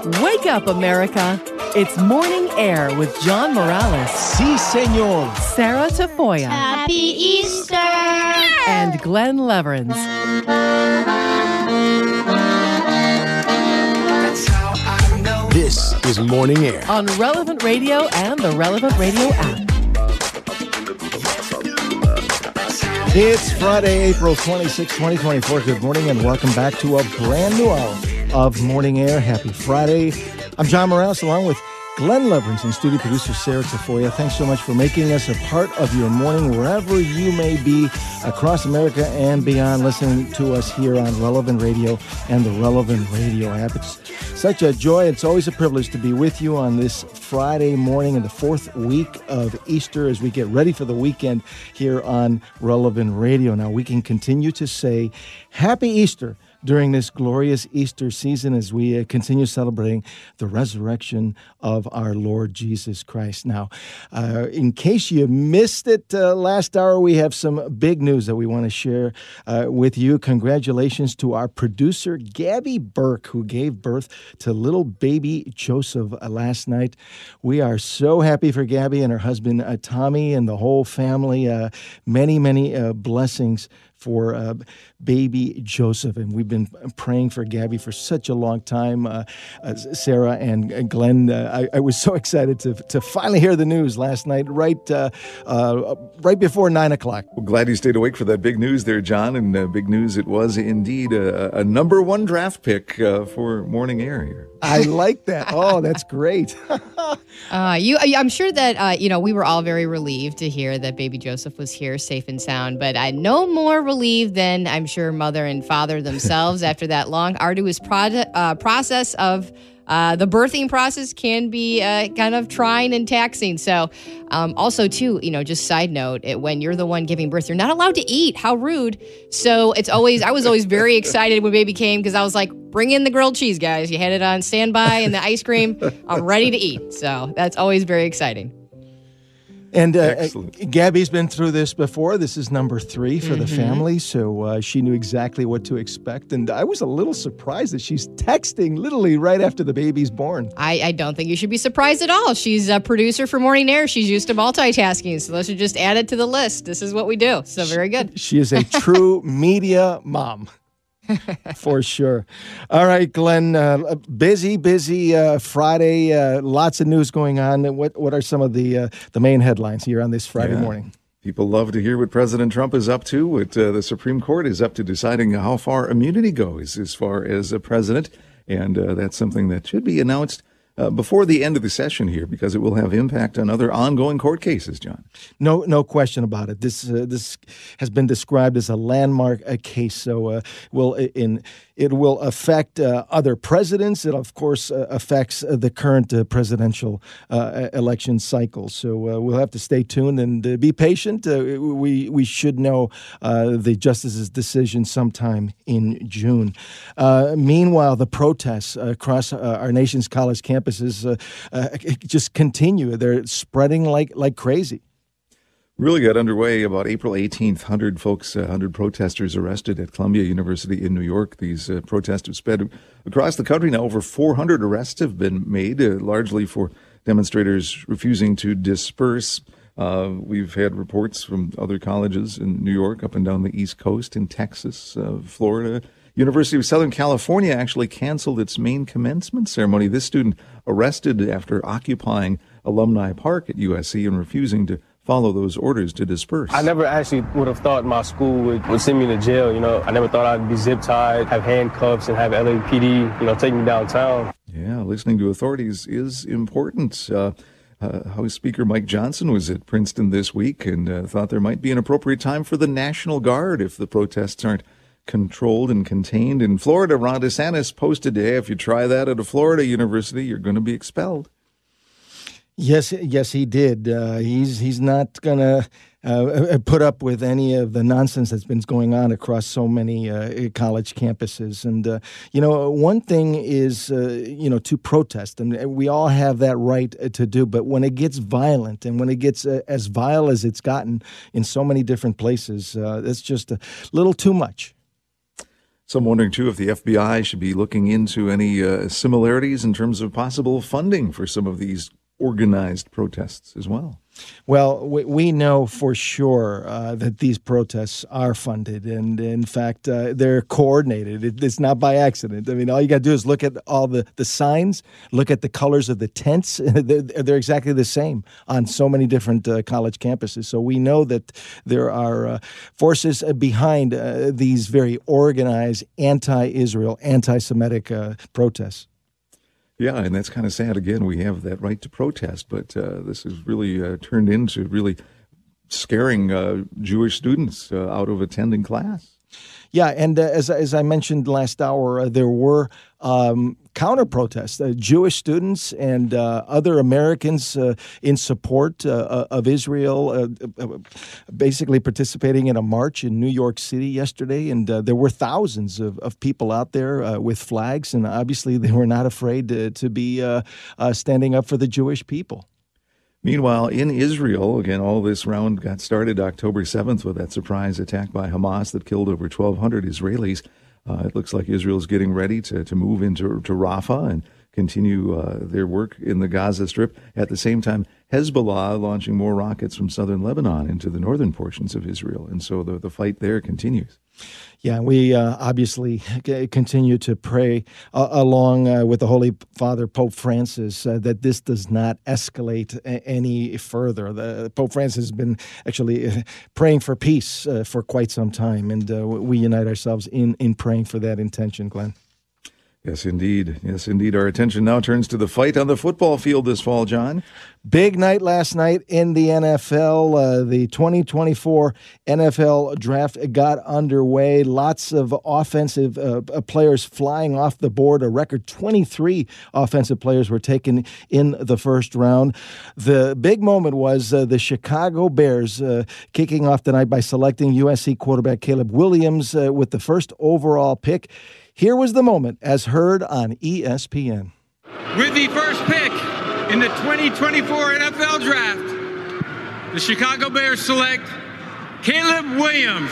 Wake up, America. It's Morning Air with John Morales. Si, senor. Sarah Tafoya. Happy Easter! And Glenn Leverins. This is Morning Air On Relevant Radio and the Relevant Radio app. It's Friday, April 26, 2024. Good morning and welcome back to a brand new hour of Morning Air. Happy Friday. I'm John Morales along with Glenn Leverins and studio producer Sarah Tafoya. Thanks so much for making us a part of your morning wherever you may be across America and beyond, listening to us here on Relevant Radio and the Relevant Radio app. It's such a joy. It's always a privilege to be with you on this Friday morning in the fourth week of Easter as we get ready for the weekend here on Relevant Radio. Now, we can continue to say Happy Easter during this glorious Easter season as we continue celebrating the resurrection of our Lord Jesus Christ. Now, in case you missed it last hour, we have some big news that we want to share with you. Congratulations to our producer, Gabby Burke, who gave birth to little baby Joseph last night. We are so happy for Gabby and her husband, Tommy, and the whole family. Many blessings for baby Joseph. And we've been praying for Gabby for such a long time. Sarah and Glenn, I was so excited to finally hear the news last night, right before 9 o'clock. Well, glad you stayed awake for that big news there, John. And big news it was indeed, a number one draft pick for Morning Air here. I like that. Oh, that's great. I'm sure that, we were all very relieved to hear that baby Joseph was here safe and sound, but I no more relieved than I'm sure mother and father themselves after that long, arduous process of the birthing process can be kind of trying and taxing. So also, too, just side note, when you're the one giving birth, you're not allowed to eat. How rude. So I was always very excited when baby came because I was like, bring in the grilled cheese, guys. You had it on standby and the ice cream. I'm ready to eat. So that's always very exciting. And Gabby's been through this before. This is number 3 for the family, so she knew exactly what to expect. And I was a little surprised that she's texting literally right after the baby's born. I don't think you should be surprised at all. She's a producer for Morning Air. She's used to multitasking, so let's just add it to the list. This is what we do, so very good. She is a true media mom. For sure. All right, Glenn, busy Friday, lots of news going on. What are some of the main headlines here on this Friday morning? People love to hear what President Trump is up to, what the Supreme Court is up to deciding how far immunity goes as far as a president. And that's something that should be announced before the end of the session here, because it will have impact on other ongoing court cases, John. No question about it. This has been described as a landmark case. So it will affect other presidents. It, of course, affects the current presidential election cycle. So we'll have to stay tuned and be patient. We should know the justice's decision sometime in June. Meanwhile, the protests across our nation's college campuses just continue. They're spreading like crazy. Really got underway about April 18th. 100 protesters arrested at Columbia University in New York. These protests have spread across the country. Now over 400 arrests have been made, largely for demonstrators refusing to disperse. We've had reports from other colleges in New York, up and down the East Coast, in Texas, Florida. University of Southern California actually canceled its main commencement ceremony. This student arrested after occupying Alumni Park at USC and refusing to follow those orders to disperse. I never actually would have thought my school would send me to jail. I never thought I'd be zip tied, have handcuffs, and have LAPD, take me downtown. Yeah, listening to authorities is important. House Speaker Mike Johnson was at Princeton this week and thought there might be an appropriate time for the National Guard if the protests aren't controlled and contained. In Florida, Ron DeSantis posted, hey, if you try that at a Florida university, you're going to be expelled. Yes, he did. He's not going to put up with any of the nonsense that's been going on across so many college campuses. And, one thing is, to protest. And we all have that right to do. But when it gets violent and when it gets as vile as it's gotten in so many different places, it's just a little too much. Some wondering, too, if the FBI should be looking into any similarities in terms of possible funding for some of these organized protests as well. Well, we know for sure that these protests are funded, and in fact, they're coordinated. It's not by accident. I mean, all you got to do is look at all the signs, look at the colors of the tents. They're exactly the same on so many different college campuses. So we know that there are forces behind these very organized anti-Israel, anti-Semitic protests. Yeah, and that's kind of sad. Again, we have that right to protest, but this has really turned into really scaring Jewish students out of attending class. Yeah, and as I mentioned last hour, there were counter-protests, Jewish students and other Americans in support of Israel, basically participating in a march in New York City yesterday. And there were thousands of people out there with flags, and obviously they were not afraid to be standing up for the Jewish people. Meanwhile, in Israel, again, all this round got started October 7th with that surprise attack by Hamas that killed over 1,200 Israelis. It looks like Israel is getting ready to move into Rafah and continue their work in the Gaza Strip. At the same time, Hezbollah launching more rockets from southern Lebanon into the northern portions of Israel. And so the fight there continues. Yeah, we obviously continue to pray along with the Holy Father, Pope Francis, that this does not escalate any further. Pope Francis has been actually praying for peace for quite some time, and we unite ourselves in praying for that intention, Glenn. Yes, indeed. Yes, indeed. Our attention now turns to the fight on the football field this fall, John. Big night last night in the NFL. The 2024 NFL draft got underway. Lots of offensive players flying off the board. A record 23 offensive players were taken in the first round. The big moment was the Chicago Bears kicking off the night by selecting USC quarterback Caleb Williams with the first overall pick. Here was the moment as heard on ESPN. With the first pick in the 2024 NFL Draft, the Chicago Bears select Caleb Williams,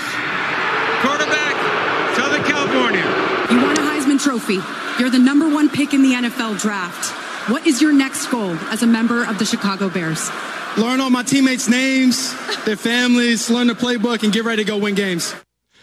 quarterback, Southern California. You won a Heisman Trophy. You're the number one pick in the NFL Draft. What is your next goal as a member of the Chicago Bears? Learn all my teammates' names, their families, learn the playbook, and get ready to go win games.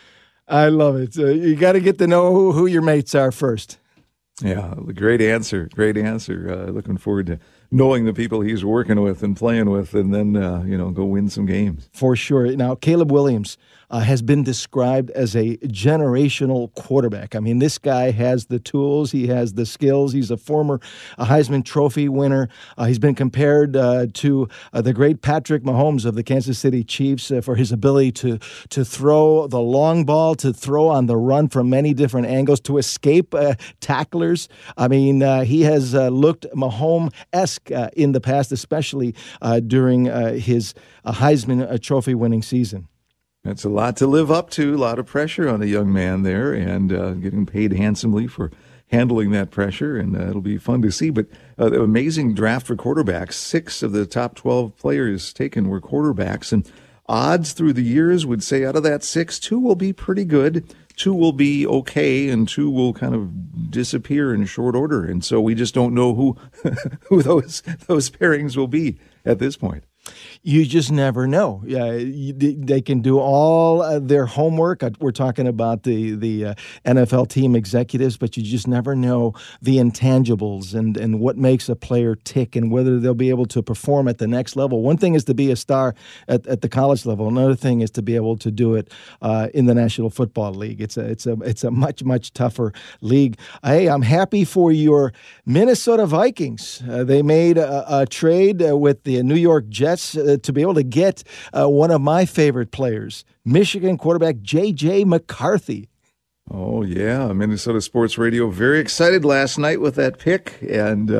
I love it. You got to get to know who your mates are first. Yeah, great answer. Great answer. Looking forward to knowing the people he's working with and playing with, and then, go win some games. For sure. Now, Caleb Williams has been described as a generational quarterback. I mean, this guy has the tools. He has the skills. He's a former Heisman Trophy winner. He's been compared to the great Patrick Mahomes of the Kansas City Chiefs for his ability to throw the long ball, to throw on the run from many different angles, to escape tacklers. I mean, he has looked Mahomes-esque in the past, especially during his Heisman Trophy winning season. That's a lot to live up to, a lot of pressure on a young man there, and getting paid handsomely for handling that pressure, and it'll be fun to see. But the amazing draft for quarterbacks, 6 of the top 12 players taken were quarterbacks, and odds through the years would say out of that 6, 2 will be pretty good, 2 will be okay, and 2 will kind of disappear in short order. And so we just don't know who those pairings will be at this point. You just never know. They can do all their homework. We're talking about the NFL team executives, but you just never know the intangibles and what makes a player tick and whether they'll be able to perform at the next level. One thing is to be a star at the college level. Another thing is to be able to do it in the National Football League. It's a much tougher league. Hey, I'm happy for your Minnesota Vikings. They made a trade with the New York Jets to be able to get one of my favorite players, Michigan quarterback J.J. McCarthy. Oh, yeah. Minnesota Sports Radio very excited last night with that pick. And,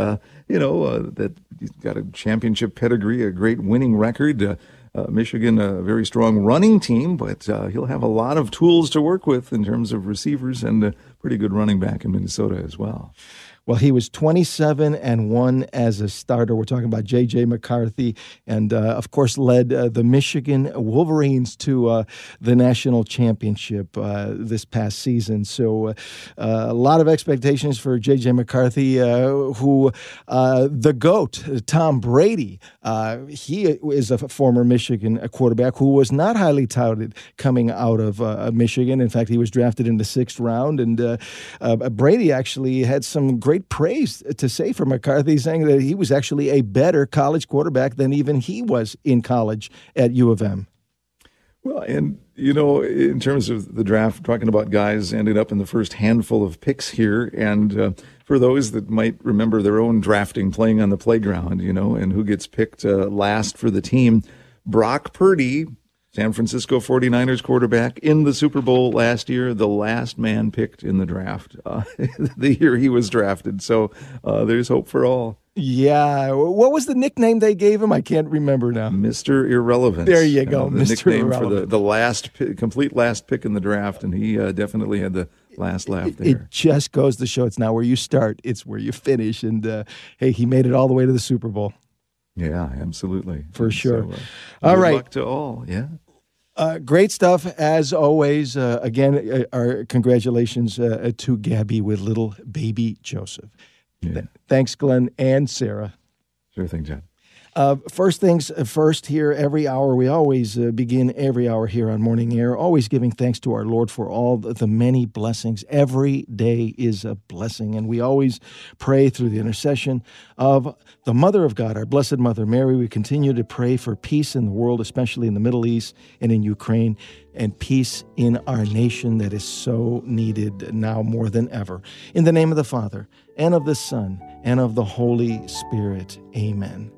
that he's got a championship pedigree, a great winning record. Michigan, a very strong running team, but he'll have a lot of tools to work with in terms of receivers and a pretty good running back in Minnesota as well. Well, he was 27-1 as a starter. We're talking about J.J. McCarthy, and of course led the Michigan Wolverines to the national championship this past season. So a lot of expectations for J.J. McCarthy, who the GOAT, Tom Brady, he is a former Michigan quarterback who was not highly touted coming out of Michigan. In fact, he was drafted in the 6th round, and Brady actually had some great praise to say for McCarthy, saying that he was actually a better college quarterback than even he was in college at U of M. Well, and, you know, in terms of the draft, talking about guys ending up in the first handful of picks here, and for those that might remember their own drafting playing on the playground, you know, and who gets picked last for the team, Brock Purdy, San Francisco 49ers quarterback in the Super Bowl last year, the last man picked in the draft, the year he was drafted. So there's hope for all. Yeah. What was the nickname they gave him? I can't remember now. Mr. Irrelevant. There you go, The Mr. nickname Irrelevant. for the last complete last pick in the draft, and he definitely had the last laugh there. It just goes to show it's not where you start, it's where you finish. And, hey, he made it all the way to the Super Bowl. Yeah, absolutely. For sure. So, all good right. luck to all, yeah. Great stuff, as always. Again, our congratulations to Gabby with little baby Joseph. Yeah. Thanks, Glenn and Sarah. Sure thing, John. First things first here, every hour, we always begin every hour here on Morning Air, always giving thanks to our Lord for all the many blessings. Every day is a blessing, and we always pray through the intercession of the Mother of God, our Blessed Mother Mary. We continue to pray for peace in the world, especially in the Middle East and in Ukraine, and peace in our nation that is so needed now more than ever. In the name of the Father, and of the Son, and of the Holy Spirit. Amen.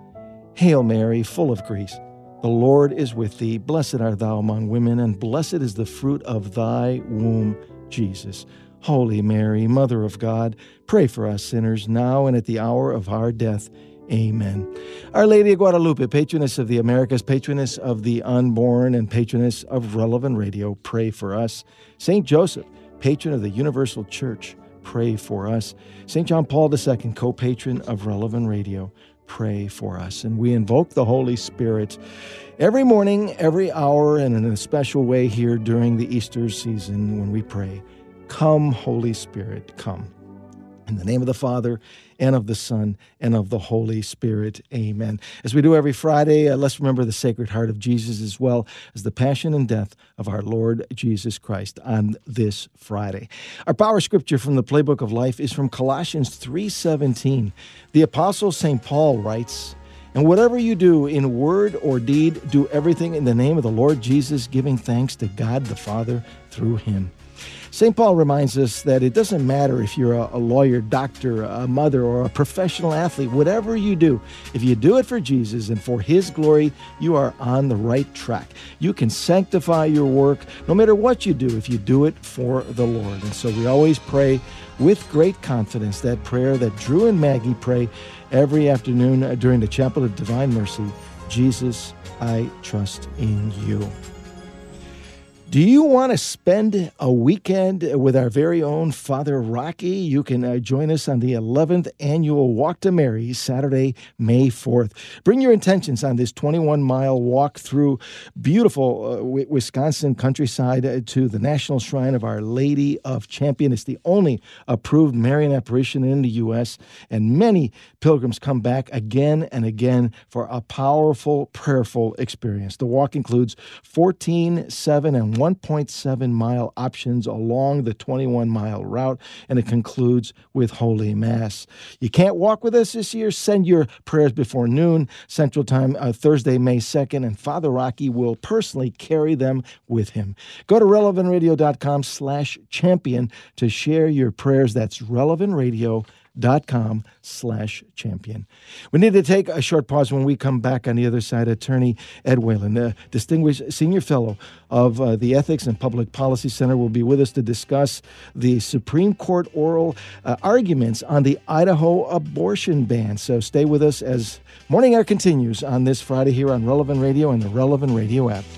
Hail Mary, full of grace, the Lord is with thee. Blessed art thou among women, and blessed is the fruit of thy womb, Jesus. Holy Mary, Mother of God, pray for us sinners, now and at the hour of our death. Amen. Our Lady of Guadalupe, patroness of the Americas, patroness of the unborn, and patroness of Relevant Radio, pray for us. St. Joseph, patron of the Universal Church, pray for us. St. John Paul II, co-patron of Relevant Radio, pray for us. And we invoke the Holy Spirit every morning, every hour, and in a special way here during the Easter season when we pray. Come, Holy Spirit, come. In the name of the Father, and of the Son, and of the Holy Spirit. Amen. As we do every Friday, let's remember the Sacred Heart of Jesus as well as the passion and death of our Lord Jesus Christ on this Friday. Our power scripture from the Playbook of Life is from Colossians 3:17. The Apostle St. Paul writes, "And whatever you do in word or deed, do everything in the name of the Lord Jesus, giving thanks to God the Father through him." St. Paul reminds us that it doesn't matter if you're a lawyer, doctor, a mother, or a professional athlete. Whatever you do, if you do it for Jesus and for his glory, you are on the right track. You can sanctify your work no matter what you do if you do it for the Lord. And so we always pray with great confidence that prayer that Drew and Maggie pray every afternoon during the Chapel of Divine Mercy. Jesus, I trust in you. Do you want to spend a weekend with our very own Father Rocky? You can join us on the 11th Annual Walk to Mary, Saturday, May 4th. Bring your intentions on this 21-mile walk through beautiful Wisconsin countryside to the National Shrine of Our Lady of Champion. It's the only approved Marian apparition in the U.S., and many pilgrims come back again and again for a powerful, prayerful experience. The walk includes 14, 7, and 1.7-mile options along the 21-mile route, and it concludes with Holy Mass. You can't walk with us this year? Send your prayers before noon Central Time, Thursday, May 2nd, and Father Rocky will personally carry them with him. Go to relevantradio.com/champion to share your prayers. That's relevantradio.com/champion. We need to take a short pause. When we come back on the other side, Attorney Ed Whalen, distinguished senior fellow of the Ethics and Public Policy Center, will be with us to discuss the Supreme Court oral arguments on the Idaho abortion ban. So stay with us as Morning Air continues on this Friday here on Relevant Radio and the Relevant Radio app.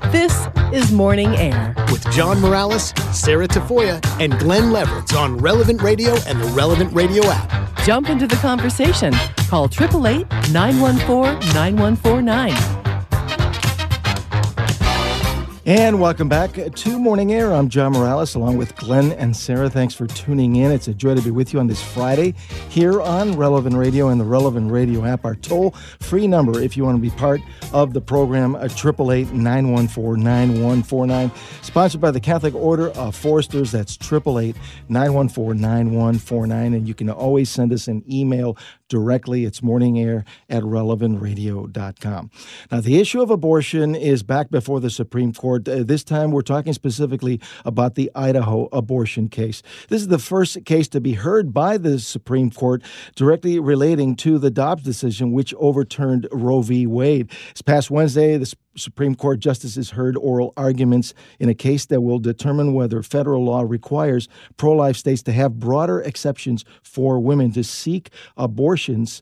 This is Morning Air. With John Morales, Sarah Tafoya, and Glenn Leverett on Relevant Radio and the Relevant Radio app. Jump into the conversation. Call 888-914-9149. And welcome back to Morning Air. I'm John Morales along with Glenn and Sarah. Thanks for tuning in. It's a joy to be with you on this Friday here on Relevant Radio and the Relevant Radio app. Our toll-free number, if you want to be part of the program, 888-914-9149. Sponsored by the Catholic Order of Foresters. That's 888-914-9149. And you can always send us an email directly. It's morningair@relevantradio.com. Now, the issue of abortion is back before the Supreme Court. This time, we're talking specifically about the Idaho abortion case. This is the first case to be heard by the Supreme Court directly relating to the Dobbs decision, which overturned Roe v. Wade. This past Wednesday, the Supreme Court justices heard oral arguments in a case that will determine whether federal law requires pro-life states to have broader exceptions for women to seek abortions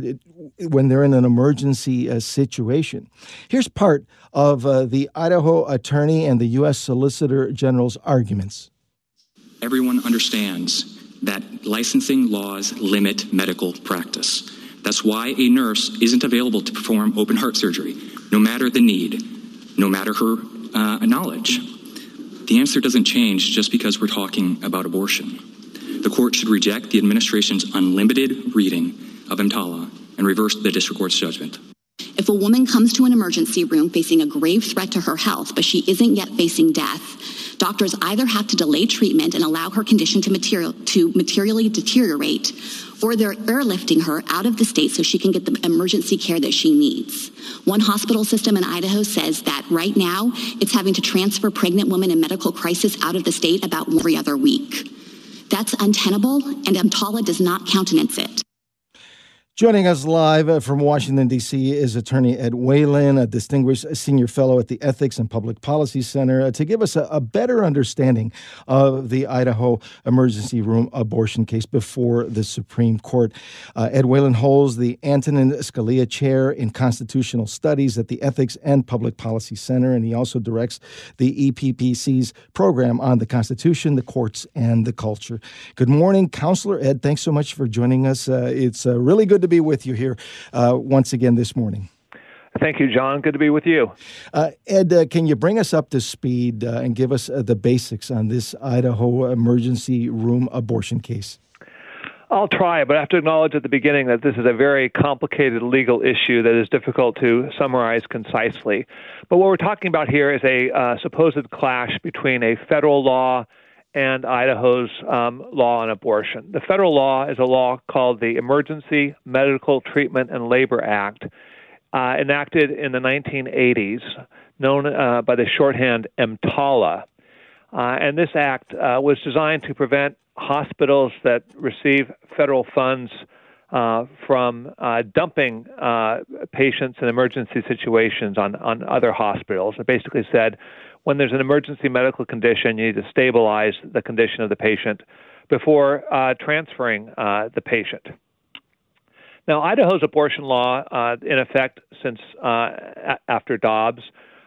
when they're in an emergency situation. Here's part of the Idaho attorney and the U.S. Solicitor General's arguments. Everyone understands that licensing laws limit medical practice. That's why a nurse isn't available to perform open heart surgery, no matter the need, no matter her knowledge. The answer doesn't change just because we're talking about abortion. The court should reject the administration's unlimited reading of EMTALA and reverse the district court's judgment. If a woman comes to an emergency room facing a grave threat to her health, but she isn't yet facing death, doctors either have to delay treatment and allow her condition to materially deteriorate, or they're airlifting her out of the state so she can get the emergency care that she needs. One hospital system in Idaho says that right now it's having to transfer pregnant women in medical crisis out of the state about every other week. That's untenable, and EMTALA does not countenance it. Joining us live from Washington, D.C. is attorney Ed Whalen, a distinguished senior fellow at the Ethics and Public Policy Center, to give us a better understanding of the Idaho emergency room abortion case before the Supreme Court. Ed Whalen holds the Antonin Scalia Chair in Constitutional Studies at the Ethics and Public Policy Center, and he also directs the EPPC's program on the Constitution, the courts, and the culture. Good morning, Counselor Ed. Thanks so much for joining us. It's really good to be with you here once again this morning. Thank you, John. Good to be with you. Ed, can you bring us up to speed and give us the basics on this Idaho emergency room abortion case? I'll try, but I have to acknowledge at the beginning that this is a very complicated legal issue that is difficult to summarize concisely. But what we're talking about here is a supposed clash between a federal law and Idaho's law on abortion. The federal law is a law called the Emergency Medical Treatment and Labor Act, enacted in the 1980s, known by the shorthand EMTALA. And this act was designed to prevent hospitals that receive federal funds from dumping patients in emergency situations on other hospitals. It basically said, when there's an emergency medical condition, you need to stabilize the condition of the patient before transferring the patient. Now, Idaho's abortion law, in effect since after Dobbs,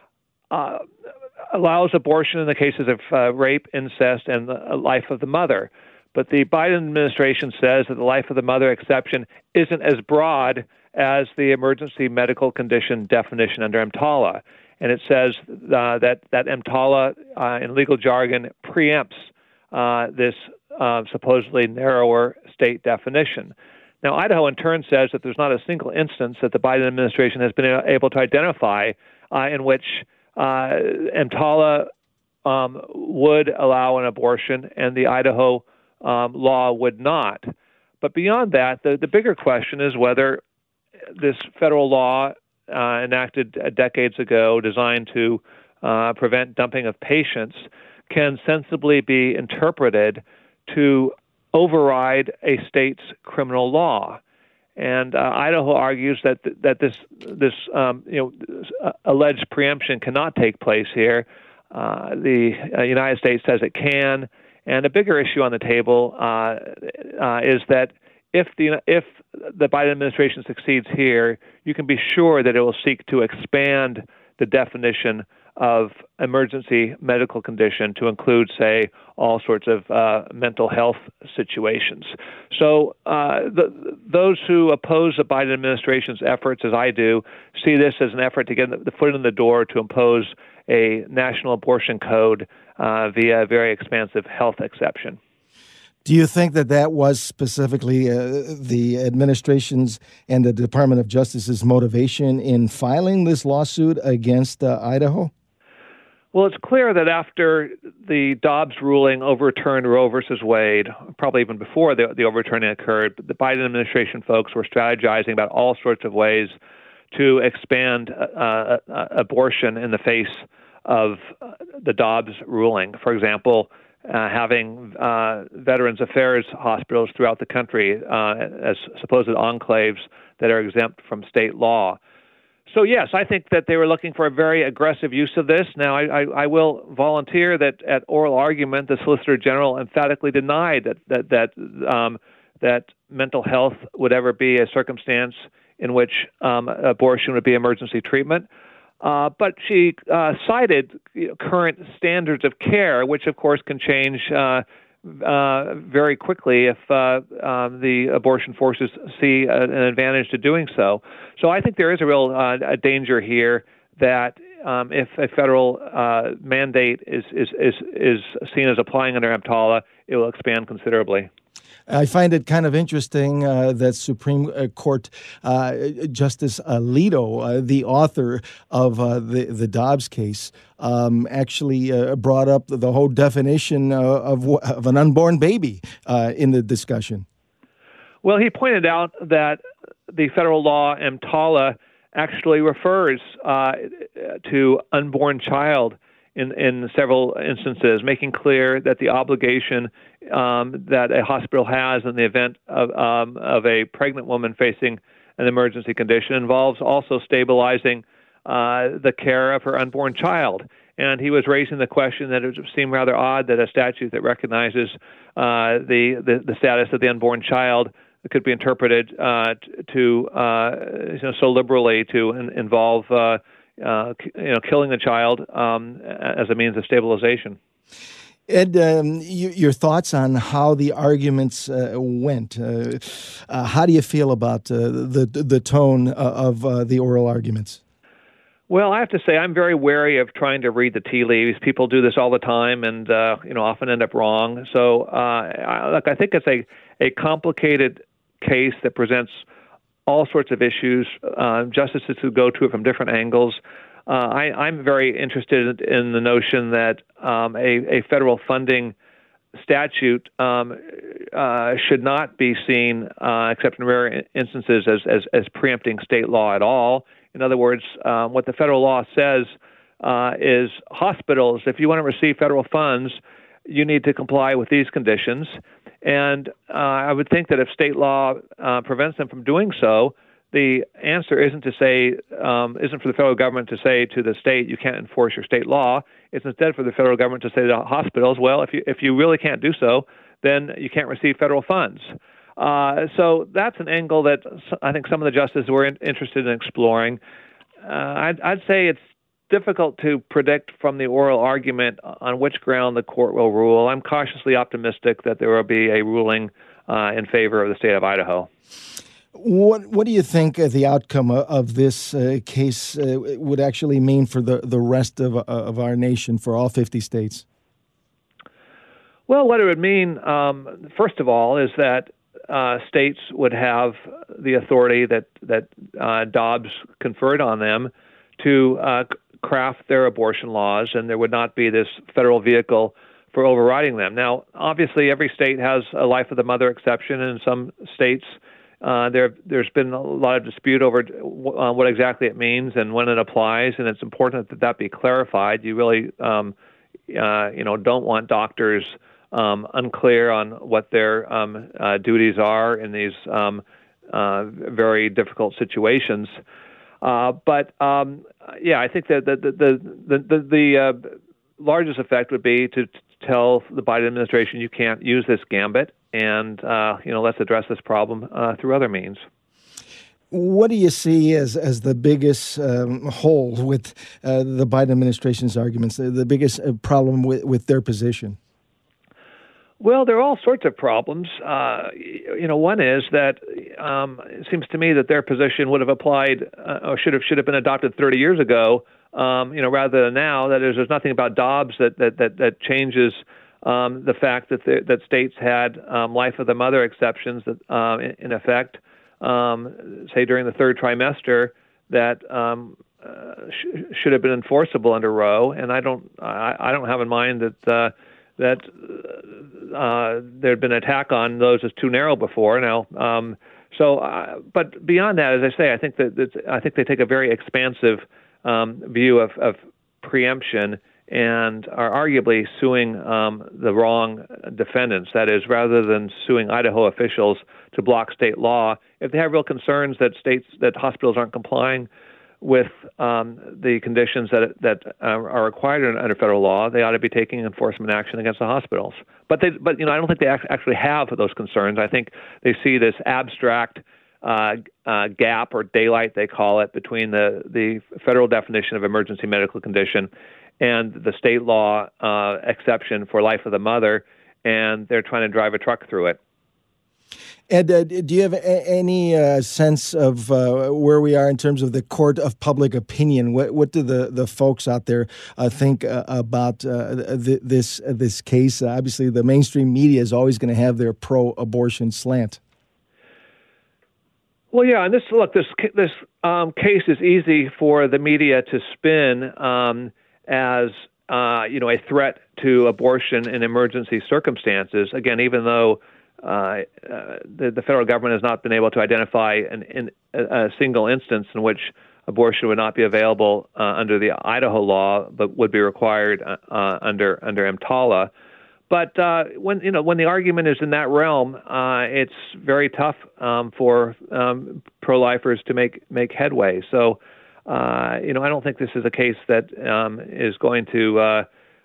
allows abortion in the cases of rape, incest, and the life of the mother. But the Biden administration says that the life of the mother exception isn't as broad as the emergency medical condition definition under EMTALA. And it says that EMTALA, in legal jargon, preempts this supposedly narrower state definition. Now, Idaho, in turn, says that there's not a single instance that the Biden administration has been able to identify in which EMTALA would allow an abortion and the Idaho law would not. But beyond that, the bigger question is whether this federal law enacted decades ago, designed to prevent dumping of patients, can sensibly be interpreted to override a state's criminal law. And Idaho argues that this alleged preemption cannot take place here. The United States says it can. And a bigger issue on the table is that if the Biden administration succeeds here, you can be sure that it will seek to expand the definition of emergency medical condition to include, say, all sorts of mental health situations. So those who oppose the Biden administration's efforts, as I do, see this as an effort to get the foot in the door to impose a national abortion code via a very expansive health exception. Do you think that was specifically the administration's and the Department of Justice's motivation in filing this lawsuit against Idaho? Well, it's clear that after the Dobbs ruling overturned Roe versus Wade, probably even before the overturning occurred, the Biden administration folks were strategizing about all sorts of ways to expand abortion in the face of the Dobbs ruling. For example, having Veterans Affairs hospitals throughout the country as supposed enclaves that are exempt from state law. So, yes, I think that they were looking for a very aggressive use of this. Now, I will volunteer that at oral argument, the Solicitor General emphatically denied that mental health would ever be a circumstance in which abortion would be emergency treatment. But she cited current standards of care, which, of course, can change very quickly if the abortion forces see an advantage to doing so. So I think there is a real a danger here that if a federal mandate is seen as applying under EMTALA, it will expand considerably. I find it kind of interesting that Supreme Court Justice Alito, the author of the Dobbs case, actually brought up the whole definition of an unborn baby in the discussion. Well, he pointed out that the federal law EMTALA actually refers to unborn child in several instances, making clear that the obligation that a hospital has in the event of a pregnant woman facing an emergency condition involves also stabilizing the care of her unborn child. And he was raising the question that it would seem rather odd that a statute that recognizes the status of the unborn child could be interpreted to so liberally to involve killing the child as a means of stabilization. Ed, your thoughts on how the arguments went? How do you feel about the tone of the oral arguments? Well, I have to say I'm very wary of trying to read the tea leaves. People do this all the time, and often end up wrong. So, I think it's a complicated case that presents all sorts of issues. Justices who go to it from different angles. I'm very interested in the notion that a federal funding statute should not be seen, except in rare instances, as preempting state law at all. In other words, what the federal law says is hospitals, if you want to receive federal funds, you need to comply with these conditions. And I would think that if state law prevents them from doing so, the answer isn't for the federal government to say to the state, you can't enforce your state law. It's instead for the federal government to say to hospitals, well, if you really can't do so, then you can't receive federal funds. So that's an angle that I think some of the justices were interested in exploring. I'd say it's difficult to predict from the oral argument on which ground the court will rule. I'm cautiously optimistic that there will be a ruling in favor of the state of Idaho. What do you think the outcome of this case would actually mean for the rest of our nation, for all 50 states? Well, what it would mean, first of all, is that states would have the authority that Dobbs conferred on them to craft their abortion laws, and there would not be this federal vehicle for overriding them. Now, obviously, every state has a life of the mother exception, and in some states there's been a lot of dispute over what exactly it means and when it applies, and it's important that be clarified. You really don't want doctors unclear on what their duties are in these very difficult situations. But I think that the largest effect would be to tell the Biden administration you can't use this gambit, and let's address this problem through other means. What do you see as the biggest hole with the Biden administration's arguments, the biggest problem with their position? Well, there are all sorts of problems. One is that it seems to me that their position would have applied or should have been adopted 30 years ago, rather than now. That is, there's nothing about Dobbs that changes the fact that states had life of the mother exceptions that in effect, say during the third trimester, that should have been enforceable under Roe. And I don't have in mind that there had been an attack on those as too narrow before. Now, but beyond that, as I say, I think they take a very expansive view of preemption and are arguably suing the wrong defendants. That is, rather than suing Idaho officials to block state law, if they have real concerns that hospitals aren't complying with the conditions that are required under federal law, they ought to be taking enforcement action against the hospitals. But I don't think they actually have those concerns. I think they see this abstract gap or daylight, they call it, between the federal definition of emergency medical condition and the state law exception for life of the mother, and they're trying to drive a truck through it. Ed, do you have any sense of where we are in terms of the court of public opinion? What do the folks out there think about this case? Obviously, the mainstream media is always going to have their pro-abortion slant. Well, yeah, and this case is easy for the media to spin as a threat to abortion in emergency circumstances. Again, even though the federal government has not been able to identify a single instance in which abortion would not be available under the Idaho law, but would be required under EMTALA. But when the argument is in that realm, it's very tough for pro-lifers to make headway. So, I don't think this is a case that is going to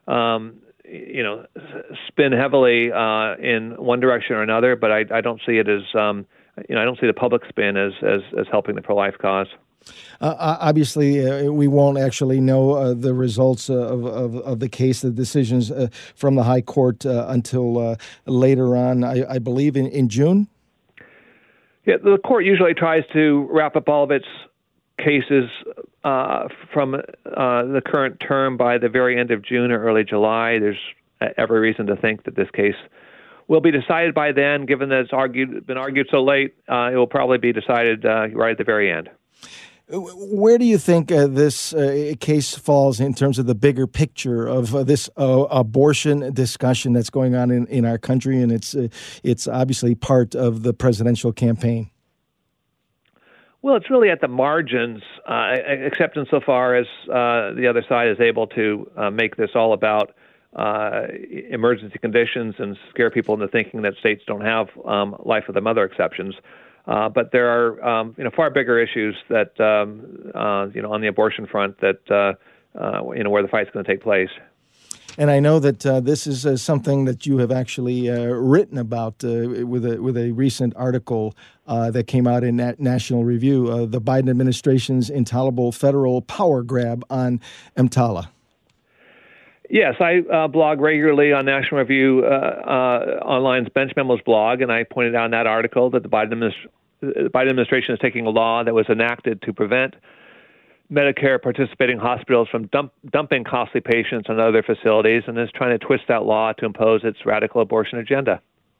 spin heavily in one direction or another, but I don't see it as, I don't see the public spin as helping the pro-life cause. Obviously, we won't actually know the results of the case, the decisions from the high court until later on, I believe, in June? Yeah, the court usually tries to wrap up all of its cases from the current term by the very end of June or early July. There's every reason to think that this case will be decided by then. Given that it's been argued so late, it will probably be decided right at the very end. Where do you think this case falls in terms of the bigger picture of this abortion discussion that's going on in our country, and it's obviously part of the presidential campaign? Well, it's really at the margins, except insofar as the other side is able to make this all about emergency conditions and scare people into thinking that states don't have life of the mother exceptions. But there are far bigger issues that on the abortion front that where the fight's going to take place. And I know that this is something that you have actually written about with a recent article that came out in National Review, the Biden administration's intolerable federal power grab on EMTALA. Yes, I blog regularly on National Review Online's Bench Memos blog, and I pointed out in that article that the Biden administration is taking a law that was enacted to prevent Medicare participating hospitals from dumping costly patients on other facilities, and is trying to twist that law to impose its radical abortion agenda.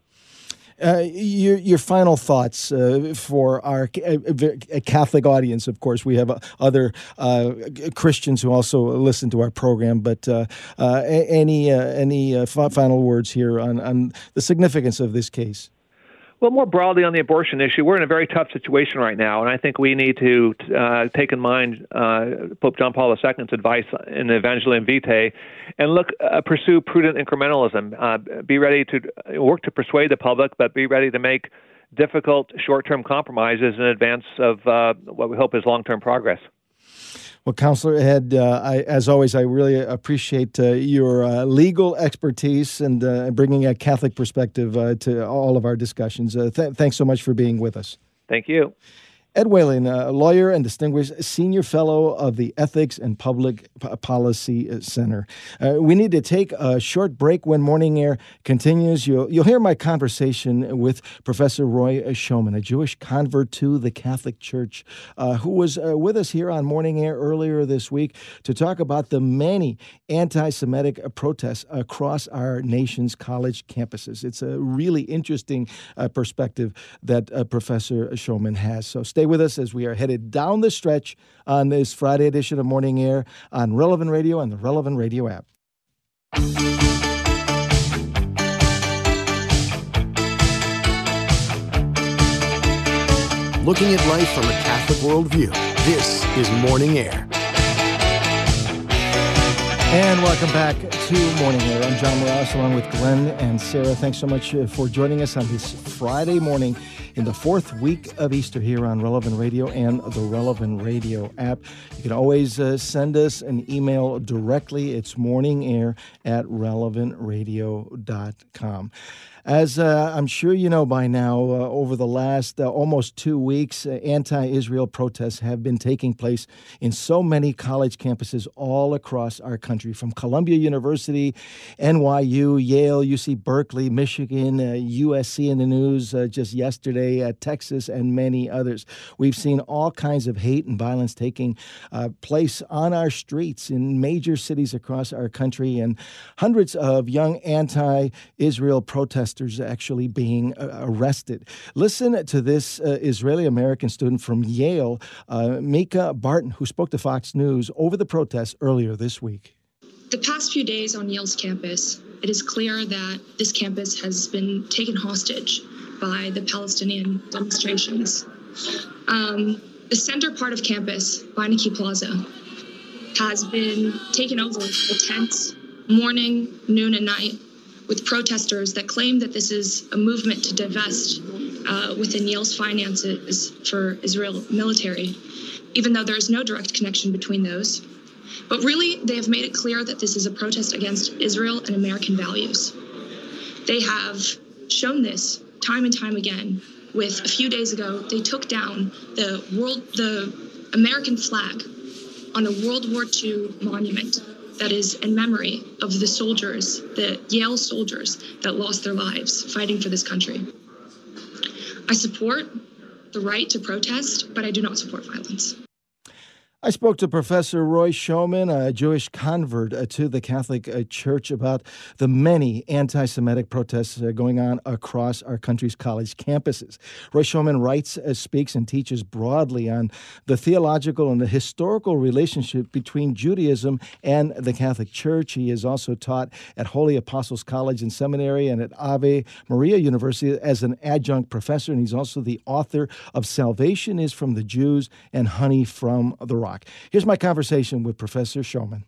Your final thoughts for our Catholic audience. Of course, we have other Christians who also listen to our program. But any final words here on the significance of this case? Well, more broadly on the abortion issue, we're in a very tough situation right now, and I think we need to take in mind Pope John Paul II's advice in Evangelium Vitae and pursue prudent incrementalism. Be ready to work to persuade the public, but be ready to make difficult short-term compromises in advance of what we hope is long-term progress. Well, Counselor Ed, as always, I really appreciate your legal expertise and bringing a Catholic perspective to all of our discussions. Thanks so much for being with us. Thank you. Ed Whalen, a lawyer and distinguished senior fellow of the Ethics and Public Policy Center. We need to take a short break when Morning Air continues. You'll hear my conversation with Professor Roy Schoeman, a Jewish convert to the Catholic Church, who was with us here on Morning Air earlier this week to talk about the many anti-Semitic protests across our nation's college campuses. It's a really interesting perspective that Professor Schoeman has. So stay with us as we are headed down the stretch on this Friday edition of Morning Air on Relevant Radio and the Relevant Radio app. Looking at life from a Catholic worldview, this is Morning Air. And welcome back to Morning Air. I'm John Morales along with Glenn and Sarah. Thanks so much for joining us on this Friday morning in the fourth week of Easter here on Relevant Radio and the Relevant Radio app. You can always send us an email directly. It's morningair@relevantradio.com. As I'm sure you know by now, over the last almost 2 weeks, anti-Israel protests have been taking place in so many college campuses all across our country, from Columbia University, NYU, Yale, UC Berkeley, Michigan, USC in the news just yesterday, Texas, and many others. We've seen all kinds of hate and violence taking place on our streets in major cities across our country, and hundreds of young anti-Israel protesters actually being arrested. Listen to this Israeli-American student from Yale, Mika Barton, who spoke to Fox News over the protests earlier this week. The past few days on Yale's campus, it is clear that this campus has been taken hostage by the Palestinian demonstrations. The center part of campus, Beinecke Plaza, has been taken over by tents morning, noon, and night, with protesters that claim that this is a movement to divest within Yale's finances for Israel military, even though there is no direct connection between those. But really, they have made it clear that this is a protest against Israel and American values. They have shown this time and time again. With a few days ago, they took down the American flag on a World War II monument that is in memory of the soldiers, the Yale soldiers that lost their lives fighting for this country. I support the right to protest, but I do not support violence. I spoke to Professor Roy Schoeman, a Jewish convert to the Catholic Church, about the many anti-Semitic protests going on across our country's college campuses. Roy Schoeman writes, speaks, and teaches broadly on the theological and the historical relationship between Judaism and the Catholic Church. He is also taught at Holy Apostles College and Seminary and at Ave Maria University as an adjunct professor, and he's also the author of Salvation is from the Jews and Honey from the Rock. Here's my conversation with Professor Schoeman.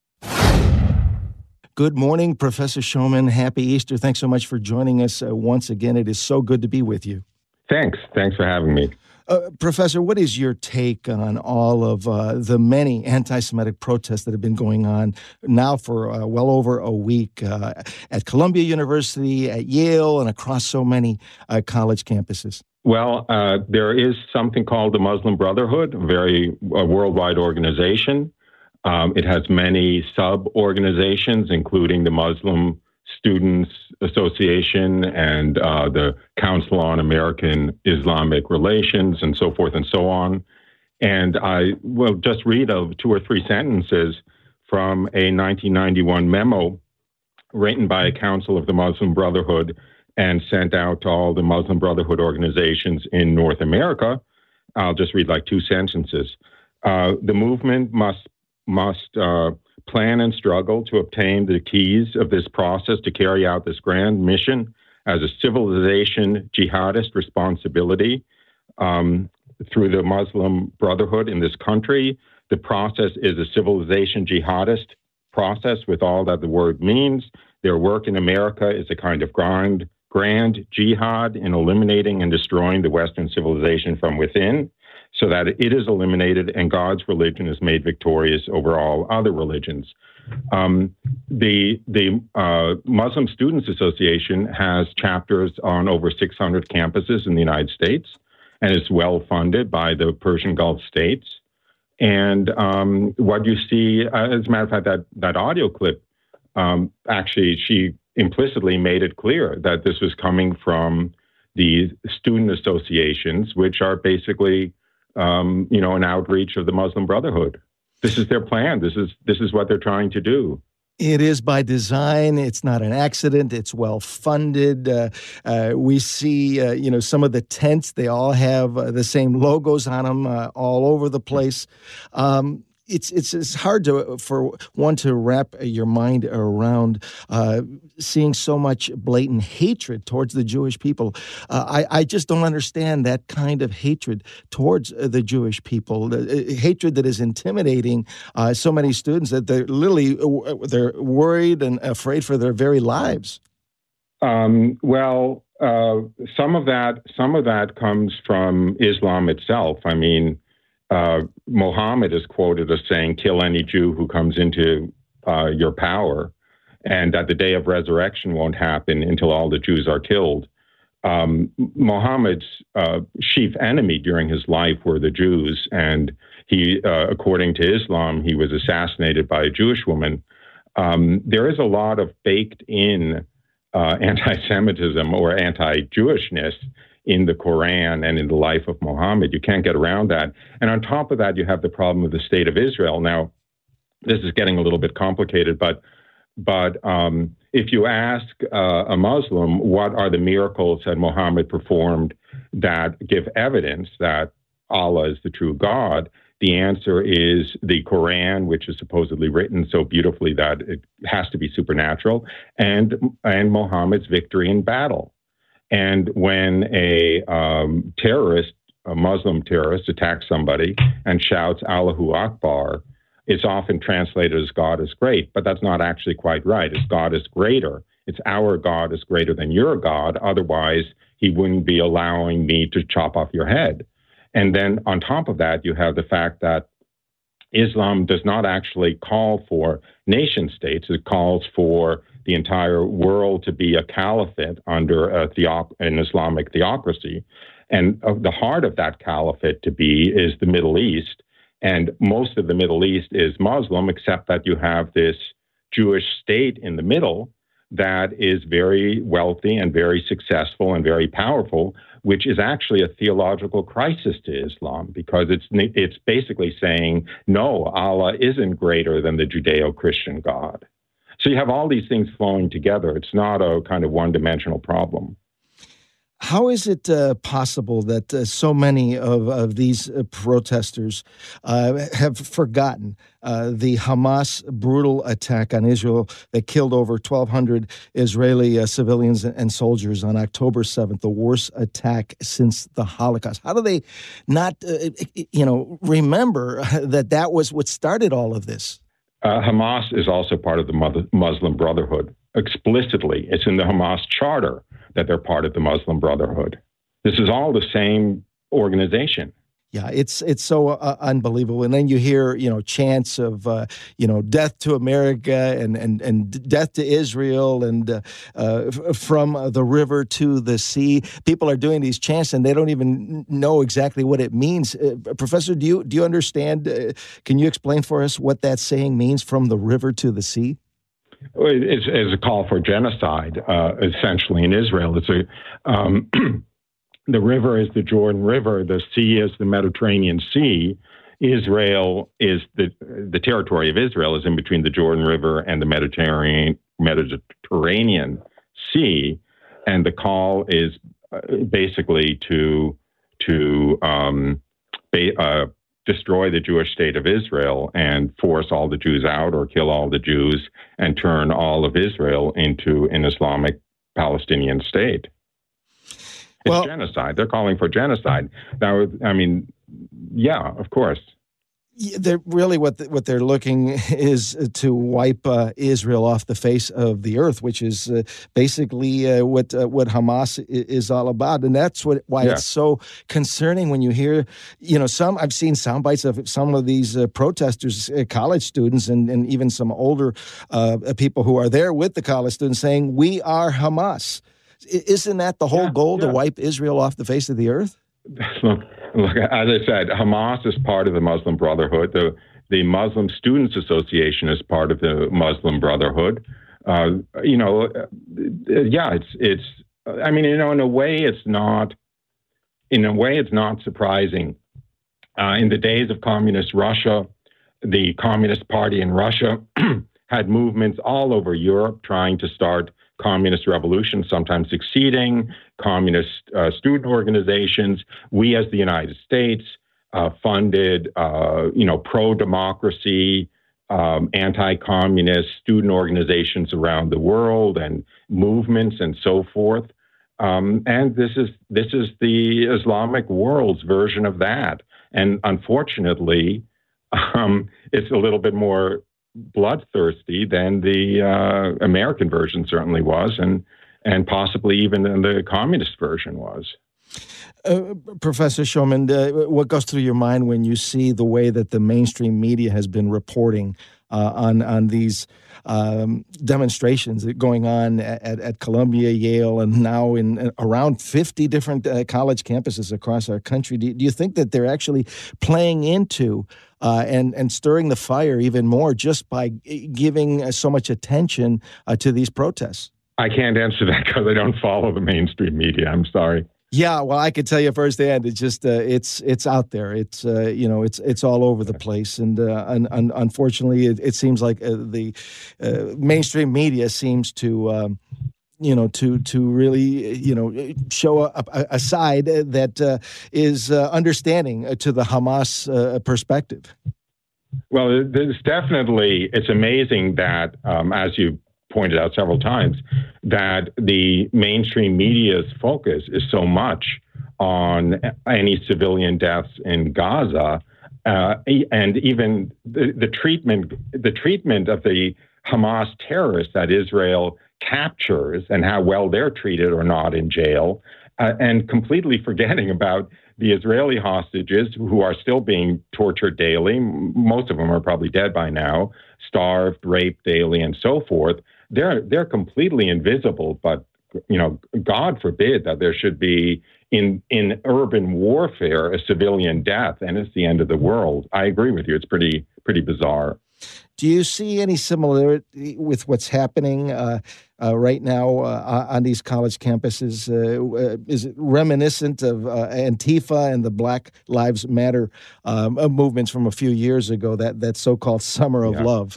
Good morning, Professor Schoeman. Happy Easter. Thanks so much for joining us once again. It is so good to be with you. Thanks. Thanks for having me. Professor, what is your take on all of the many anti-Semitic protests that have been going on now for well over a week at Columbia University, at Yale, and across so many college campuses? Well, there is something called the Muslim Brotherhood, a worldwide organization. It has many sub-organizations, including the Muslim Students Association and the Council on American Islamic Relations and so forth and so on. And I will just read 2 or 3 sentences from a 1991 memo written by a council of the Muslim Brotherhood and sent out to all the Muslim Brotherhood organizations in North America. I'll just read 2 sentences. The movement must plan and struggle to obtain the keys of this process to carry out this grand mission as a civilization jihadist responsibility through the Muslim Brotherhood in this country. The process is a civilization jihadist process with all that the word means. Their work in America is a kind of grand jihad in eliminating and destroying the Western civilization from within, so that it is eliminated and God's religion is made victorious over all other religions. The Muslim Students Association has chapters on over 600 campuses in the United States, and it's well funded by the Persian Gulf states. And what you see, as a matter of fact, that audio clip, actually, she implicitly made it clear that this was coming from the student associations, which are basically, an outreach of the Muslim Brotherhood. This is their plan. This is what they're trying to do. It is by design. It's not an accident. It's well funded. We see, some of the tents. They all have the same logos on them all over the place. It's hard for one to wrap your mind around seeing so much blatant hatred towards the Jewish people. I just don't understand that kind of hatred towards the Jewish people. Hatred that is intimidating so many students that they're worried and afraid for their very lives. Some of that comes from Islam itself. I mean, Muhammad is quoted as saying, "Kill any Jew who comes into your power," and that the day of resurrection won't happen until all the Jews are killed. Muhammad's chief enemy during his life were the Jews, and he, according to Islam, he was assassinated by a Jewish woman. There is a lot of baked-in anti-Semitism or anti-Jewishness in the Quran and in the life of Muhammad. You can't get around that. And on top of that, you have the problem of the state of Israel. Now, this is getting a little bit complicated, but if you ask a Muslim, what are the miracles that Muhammad performed that give evidence that Allah is the true God, the answer is the Quran, which is supposedly written so beautifully that it has to be supernatural, and Muhammad's victory in battle. And when a Muslim terrorist, attacks somebody and shouts Allahu Akbar, it's often translated as God is great, but that's not actually quite right. It's God is greater. It's our God is greater than your God. Otherwise, he wouldn't be allowing me to chop off your head. And then on top of that, you have the fact that Islam does not actually call for nation states. It calls for the entire world to be a caliphate under an Islamic theocracy. And the heart of that caliphate to be is the Middle East. And most of the Middle East is Muslim, except that you have this Jewish state in the middle that is very wealthy and very successful and very powerful, which is actually a theological crisis to Islam, because it's basically saying, no, Allah isn't greater than the Judeo-Christian God. So you have all these things flowing together. It's not a kind of one-dimensional problem. How is it possible that so many of these protesters have forgotten the Hamas brutal attack on Israel that killed over 1,200 Israeli civilians and soldiers on October 7th, the worst attack since the Holocaust? How do they not, remember that was what started all of this? Hamas is also part of the Muslim Brotherhood. Explicitly, it's in the Hamas charter that they're part of the Muslim Brotherhood. This is all the same organization. Yeah, it's so unbelievable. And then you hear, chants of, death to America and death to Israel and from the river to the sea. People are doing these chants and they don't even know exactly what it means. Professor, do you understand? Can you explain for us what that saying means, from the river to the sea? It's a call for genocide, essentially, in Israel. It's the river is the Jordan River. The sea is the Mediterranean Sea. Israel is the territory of Israel is in between the Jordan River and the Mediterranean Sea, and the call is basically to destroy the Jewish state of Israel and force all the Jews out or kill all the Jews and turn all of Israel into an Islamic Palestinian state. It's genocide. They're calling for genocide. Now, I mean, yeah, of course. They're really what they're looking is to wipe Israel off the face of the earth, which is basically what Hamas is all about, and that's why it's so concerning when you hear, I've seen sound bites of some of these protesters, college students, and even some older people who are there with the college students saying, "We are Hamas." Isn't that the whole goal, to wipe Israel off the face of the earth? look, as I said, Hamas is part of the Muslim Brotherhood. The Muslim Students Association is part of the Muslim Brotherhood. It's. I mean, in a way, it's not. In a way, it's not surprising. In the days of communist Russia, the Communist Party in Russia had movements all over Europe trying to start communist revolutions, sometimes succeeding, communist student organizations. We, as the United States, funded, pro-democracy, anti-communist student organizations around the world and movements and so forth. And this is the Islamic world's version of that. And unfortunately, it's a little bit more bloodthirsty than the American version certainly was, and possibly even the communist version was. Professor Shulman, what goes through your mind when you see the way that the mainstream media has been reporting on these demonstrations going on at Columbia, Yale, and now in around 50 different college campuses across our country? Do you think that they're actually playing into and stirring the fire even more just by giving so much attention to these protests? I can't answer that because I don't follow the mainstream media. I'm sorry. Yeah, well, I could tell you firsthand. It's just it's out there. It's it's all over the place, and unfortunately, it seems like the mainstream media seems to to really show a side that is understanding to the Hamas perspective. Well, it's amazing that as you pointed out several times, that the mainstream media's focus is so much on any civilian deaths in Gaza, and even the treatment of the Hamas terrorists that Israel captures and how well they're treated or not in jail, and completely forgetting about the Israeli hostages who are still being tortured daily. Most of them are probably dead by now, starved, raped daily, and so forth. They're completely invisible, but God forbid that there should be in urban warfare a civilian death, and it's the end of the world. I agree with you. It's pretty bizarre. Do you see any similarity with what's happening right now on these college campuses? Is it reminiscent of Antifa and the Black Lives Matter movements from a few years ago, that so-called Summer of Love?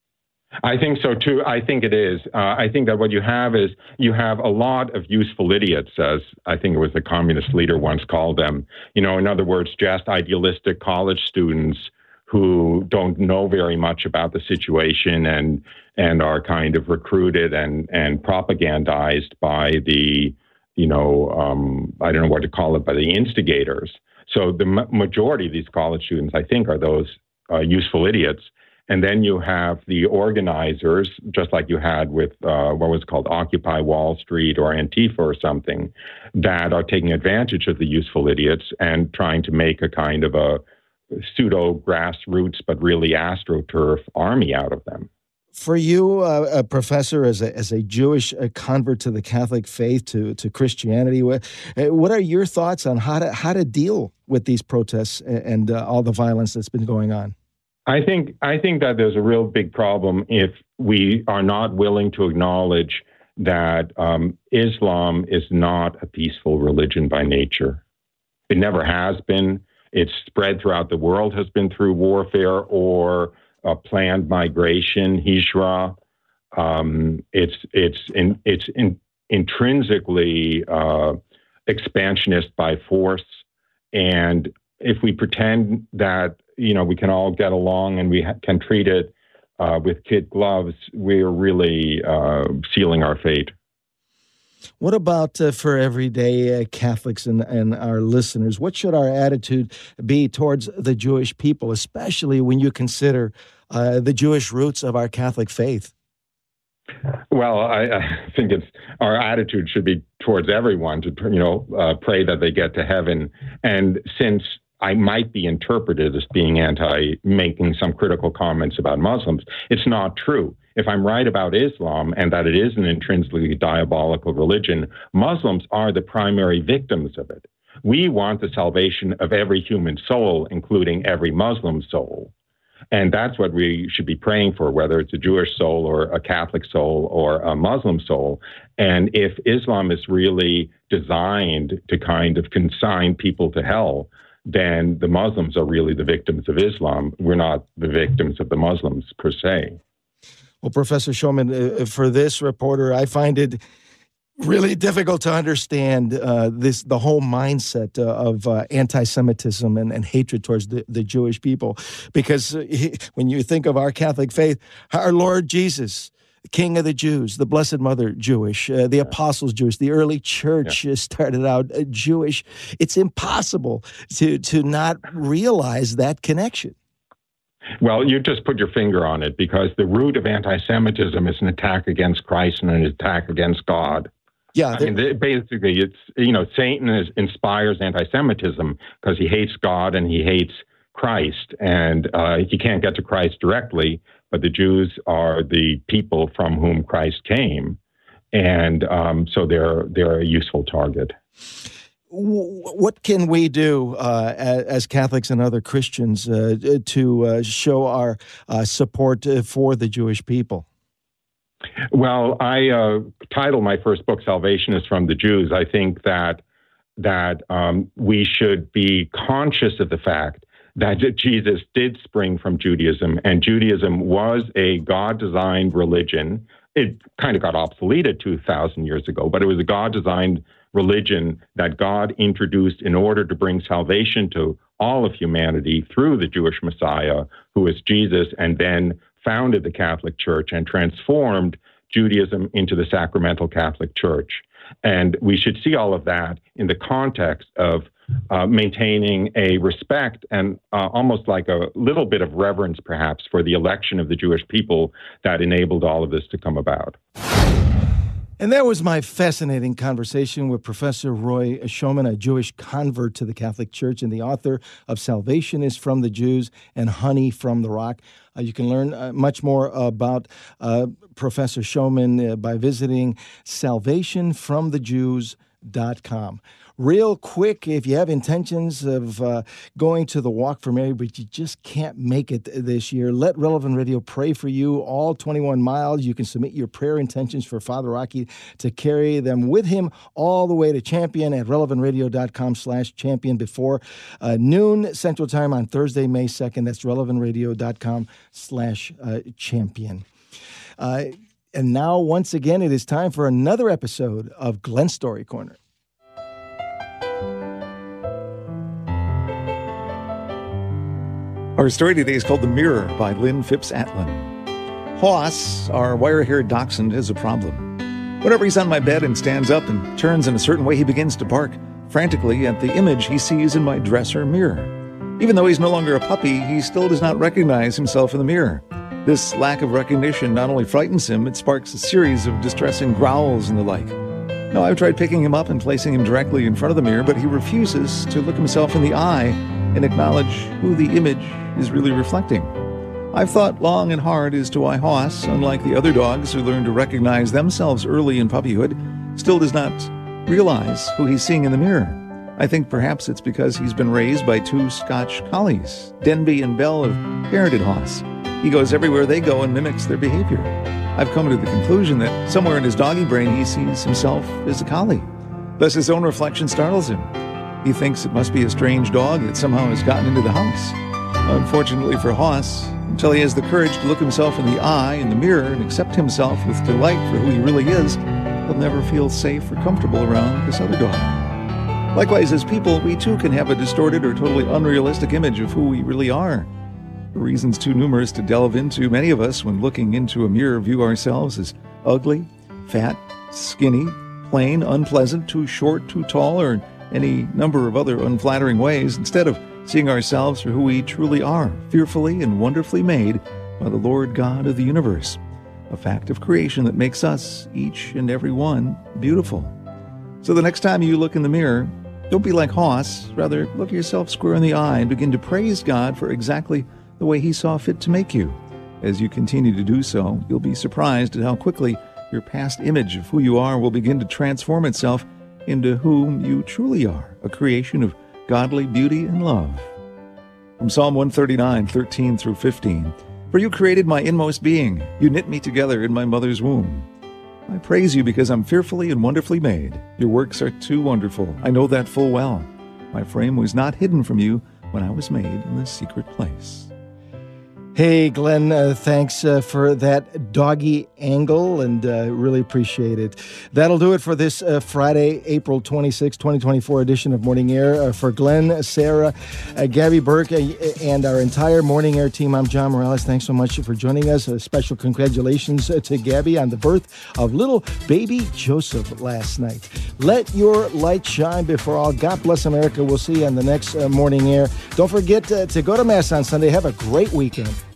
I think so, too. I think it is. I think that what you have is you have a lot of useful idiots, as I think it was the communist leader once called them. In other words, just idealistic college students who don't know very much about the situation and are kind of recruited and propagandized by the, I don't know what to call it, by the instigators. So the majority of these college students, I think, are those useful idiots. And then you have the organizers, just like you had with what was called Occupy Wall Street or Antifa or something, that are taking advantage of the useful idiots and trying to make a kind of a pseudo grassroots, but really AstroTurf army out of them. For you, a professor, as a Jewish convert to the Catholic faith, to Christianity, what are your thoughts on how to deal with these protests and all the violence that's been going on? I think that there's a real big problem if we are not willing to acknowledge that Islam is not a peaceful religion by nature. It never has been. Its spread throughout the world has been through warfare or planned migration, hijra. It's intrinsically expansionist by force. And if we pretend that we can all get along and we can treat it with kid gloves, we're really sealing our fate. What about for everyday Catholics and our listeners? What should our attitude be towards the Jewish people, especially when you consider the Jewish roots of our Catholic faith? Well, I think our attitude should be towards everyone to pray that they get to heaven. And since I might be interpreted as being making some critical comments about Muslims, it's not true. If I'm right about Islam and that it is an intrinsically diabolical religion, Muslims are the primary victims of it. We want the salvation of every human soul, including every Muslim soul. And that's what we should be praying for, whether it's a Jewish soul or a Catholic soul or a Muslim soul. And if Islam is really designed to kind of consign people to hell, then the Muslims are really the victims of Islam. We're not the victims of the Muslims per se. Well, Professor Shulman, for this reporter, I find it really difficult to understand the whole mindset of anti-Semitism and hatred towards the Jewish people. Because when you think of our Catholic faith, our Lord Jesus, King of the Jews, the Blessed Mother Jewish, the Apostles Jewish, the early church started out Jewish. It's impossible to not realize that connection. Well, you just put your finger on it, because the root of anti-Semitism is an attack against Christ and an attack against God. Yeah, I mean, basically, it's, Satan inspires anti-Semitism because he hates God and he hates Christ, and he can't get to Christ directly, but the Jews are the people from whom Christ came, and so they're a useful target. What can we do as Catholics and other Christians to show our support for the Jewish people? Well, I titled my first book, Salvation is from the Jews. I think that we should be conscious of the fact that Jesus did spring from Judaism, and Judaism was a God-designed religion. It kind of got obsoleted 2,000 years ago, but it was a God-designed religion that God introduced in order to bring salvation to all of humanity through the Jewish Messiah, who is Jesus, and then founded the Catholic Church and transformed Judaism into the sacramental Catholic Church. And we should see all of that in the context of maintaining a respect and almost like a little bit of reverence, perhaps, for the election of the Jewish people that enabled all of this to come about. And that was my fascinating conversation with Professor Roy Shulman, a Jewish convert to the Catholic Church and the author of Salvation is from the Jews and Honey from the Rock. You can learn much more about Professor Shulman by visiting salvationfromthejews.com. Real quick, if you have intentions of going to the Walk for Mary, but you just can't make it this year, let Relevant Radio pray for you all 21 miles. You can submit your prayer intentions for Father Rocky to carry them with him all the way to Champion at relevantradio.com/champion before noon Central Time on Thursday, May 2nd. That's relevantradio.com/champion. And now, once again, it is time for another episode of Glenn's Story Corner. Our story today is called The Mirror by Lynn Phipps Atlin. Hoss, our wire-haired dachshund, has a problem. Whenever he's on my bed and stands up and turns in a certain way, he begins to bark frantically at the image he sees in my dresser mirror. Even though he's no longer a puppy, he still does not recognize himself in the mirror. This lack of recognition not only frightens him, it sparks a series of distressing growls and the like. Now, I've tried picking him up and placing him directly in front of the mirror, but he refuses to look himself in the eye and acknowledge who the image is really reflecting. I've thought long and hard as to why Hoss, unlike the other dogs who learn to recognize themselves early in puppyhood, still does not realize who he's seeing in the mirror. I think perhaps it's because he's been raised by two Scotch collies. Denby and Belle have parented Hoss. He goes everywhere they go and mimics their behavior. I've come to the conclusion that somewhere in his doggy brain he sees himself as a collie. Thus his own reflection startles him. He thinks it must be a strange dog that somehow has gotten into the house. Unfortunately for Hoss, until he has the courage to look himself in the eye in the mirror and accept himself with delight for who he really is, he'll never feel safe or comfortable around this other dog. Likewise, as people, we too can have a distorted or totally unrealistic image of who we really are. For reasons too numerous to delve into, many of us, when looking into a mirror, view ourselves as ugly, fat, skinny, plain, unpleasant, too short, too tall, or any number of other unflattering ways, instead of seeing ourselves for who we truly are, fearfully and wonderfully made by the Lord God of the universe, a fact of creation that makes us, each and every one, beautiful. So the next time you look in the mirror, don't be like Hoss, rather look yourself square in the eye and begin to praise God for exactly the way he saw fit to make you. As you continue to do so, you'll be surprised at how quickly your past image of who you are will begin to transform itself into whom you truly are, a creation of godly beauty and love. From Psalm 139, 13 through 15, for you created my inmost being. You knit me together in my mother's womb. I praise you because I'm fearfully and wonderfully made. Your works are too wonderful. I know that full well. My frame was not hidden from you when I was made in the secret place. Hey, Glenn, thanks for that doggy angle, and really appreciate it. That'll do it for this Friday, April 26, 2024 edition of Morning Air. For Glenn, Sarah, Gabby Burke, and our entire Morning Air team, I'm John Morales. Thanks so much for joining us. A special congratulations to Gabby on the birth of little baby Joseph last night. Let your light shine before all. God bless America. We'll see you on the next Morning Air. Don't forget to go to Mass on Sunday. Have a great weekend.